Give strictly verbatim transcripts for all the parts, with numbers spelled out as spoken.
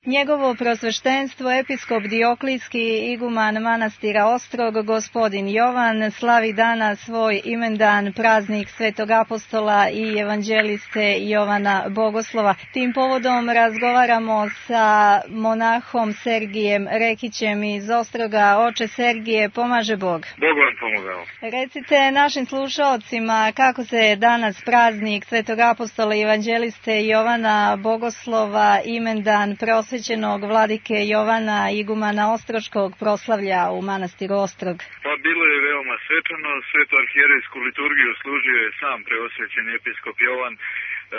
Njegovo prosveštenstvo, episkop Dioklijski iguman manastira Ostrog, gospodin Jovan, slavi dana svoj imendan, praznik Svetog apostola i evanđeliste Jovana Bogoslova. Tim povodom razgovaramo sa monahom Sergijem Rekićem iz Ostroga. Oče Sergije, pomaže Bog. Bog vam pomogao. Recite našim slušaocima kako se danas praznik Svetog apostola i evanđeliste Jovana Bogoslova, imendan prosvećenog vladike Jovana igumana Ostroškog, proslavlja u manastiru Ostrog. Pa bilo je veoma svečano. Svetu arhijerejsku liturgiju služio je sam preosvećeni episkop Jovan e,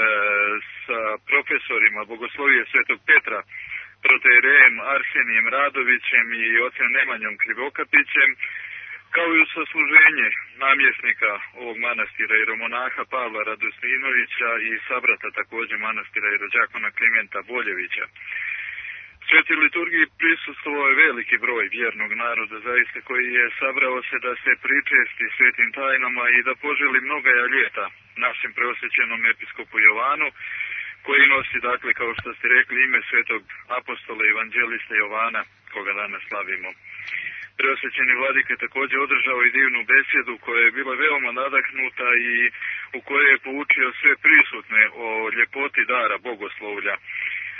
sa profesorima bogoslovije Svetog Petra, protoijerejem Arsenijem Radovićem i ocem Nemanjom Krivokapićem, kao i u sasluženje namjesnika ovog manastira ieromonaha Pavla Radosinovića i sabrata također manastira ierodžakona Klimenta Boljevića. Sveti liturgiji prisustvovao je veliki broj vjernog naroda, zaista, koji je sabrao se da se pričesti svetim tajnama i da poželi mnogaja ljeta našem preosvećenom episkopu Jovanu, koji nosi, dakle, kao što ste rekli, ime svetog apostola i evanđelista Jovana, koga danas slavimo. Preosvećeni vladika je također održao i divnu besjedu koja je bila veoma nadahnuta i u kojoj je poučio sve prisutne o ljepoti dara bogoslovlja. E,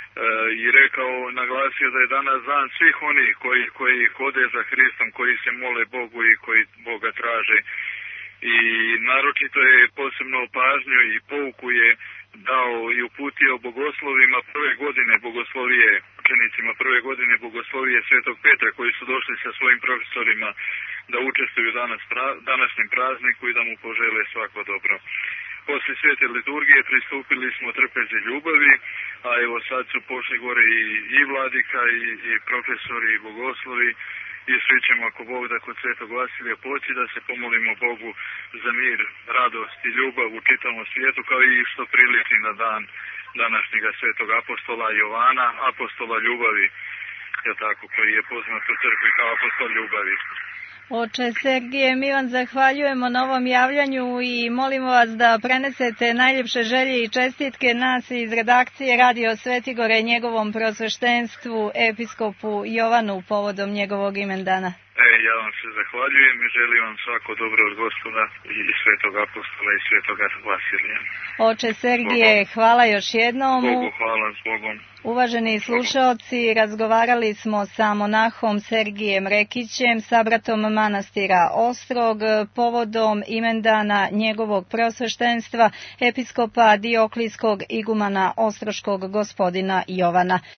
i rekao, naglasio da je danas dan svih onih koji, koji hode za Hristom, koji se mole Bogu i koji Boga traže. I naročito je posebno pažnju i pouku je dao i uputio bogoslovima prve godine bogoslovije, učenicima prve godine bogoslovije Svetog Petra, koji su došli sa svojim profesorima da učestvuju danas, današnjem prazniku i da mu požele svako dobro. Poslije svete liturgije pristupili smo trpezi ljubavi, a evo sad su pošli gore i, i vladika i, i profesori i bogoslovi, i svi ćemo, ako Bog da, kod Svetog Vasilija poći da se pomolimo Bogu za mir, radost i ljubav u čitavom svijetu, kao i što priliči na dan današnjega Svetog apostola Jovana, apostola ljubavi, je tako, koji je poznat u crkvi kao apostol ljubavi. Oče Sergije, mi vam zahvaljujemo na ovom javljanju i molimo vas da prenesete najljepše želje i čestitke nas iz redakcije Radio Svetigore njegovom prosveštenstvu, episkopu Jovanu, povodom njegovog imendana. E, ja vam se zahvaljujem i želim vam svako dobro od Gospoda i Svetog apostola i Svetoga Vasilija. Oče Sergije, Bogom. Hvala još jednom. Bogu hvala, s Bogom. Uvaženi slušaoci, razgovarali smo sa monahom Sergijem Rekićem, sabratom manastira Ostrog, povodom imendana njegovog prosveštenstva, episkopa Dioklijskog igumana Ostroškog, gospodina Jovana.